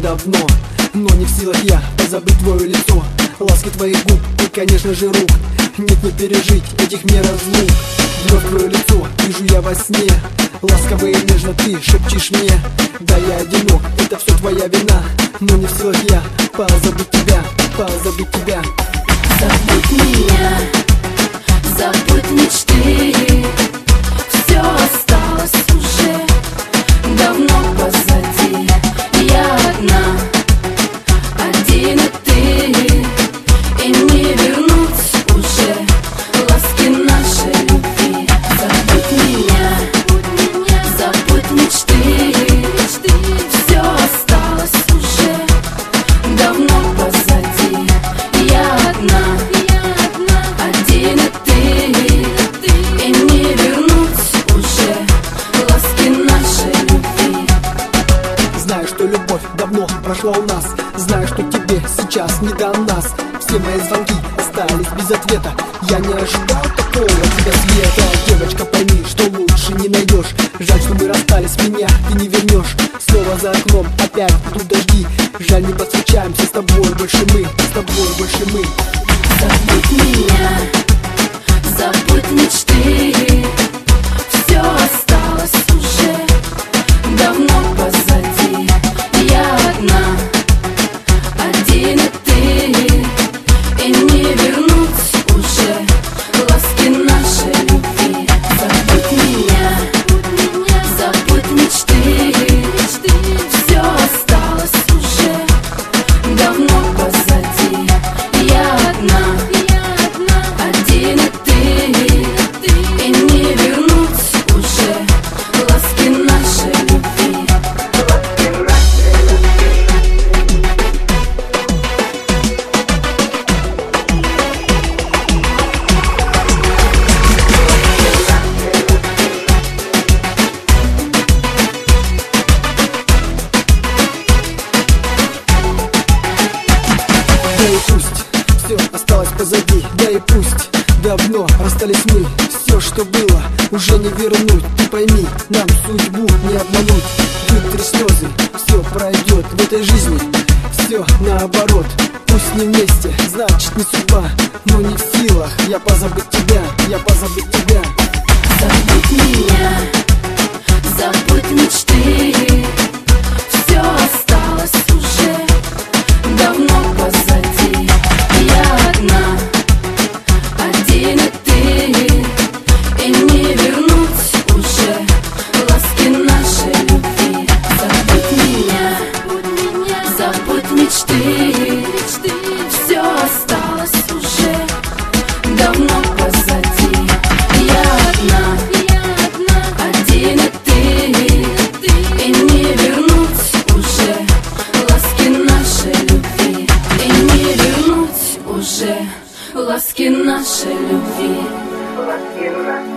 давно, но не в силах я позабыть твое лицо, ласки твоих губ и, конечно же, рук. Нет, не пережить этих мне разлук. Вновь твое лицо вижу я во сне, ласково и нежно ты шепчешь мне: да, я одинок, это все твоя вина, но не в силах я позабыть тебя, позабыть тебя. Забудь меня, забудь мечты, все осталось уже давно позади. Я одна, один и ты, и не вернуть уже ласки нашей любви. Забудь меня, забудь мечты, все осталось уже давно позади. Я одна, один и ты, и не вернуть уже ласки нашей любви. Знаю, что любовь давно прошла у нас, знаю, что тебе сейчас не до нас. Все мои звонки остались без ответа, я не ожидал такого от тебя света. Девочка, пойми, что лучше не найдешь, жаль, что мы расстались, меня ты не вернешь. Снова за окном опять идут дожди, жаль, не повстречаемся с тобой больше мы, с тобой больше мы. Забудь меня, забудь мечты, все осталось уже давно позади. Я одна, один и ты, и не вернуть уже ласки нашей любви. Забудь меня, забудь мечты, все осталось уже давно позади. Я одна, один и ты, и не вернуть уже ласки нашей любви. Да и пусть все осталось позади, да и пусть давно расстались мы. Все, что было, уже не вернуть. Ты пойми, нам судьбу не обмануть. Вытри слезы, все пройдет в этой жизни, все наоборот. Пусть не вместе, значит не судьба, но не в силах я позабыть тебя, я позабыть тебя. Забудь меня, забудь мечты, все осталось уже давно позади. Я одна, один и ты, и не вернуть уже ласки нашей любви. Забудь меня, забудь мечты, все осталось уже давно позади. Я одна, один и ты, и не вернуть уже ласки нашей любви, и не вернуть уже ласки нашей любви.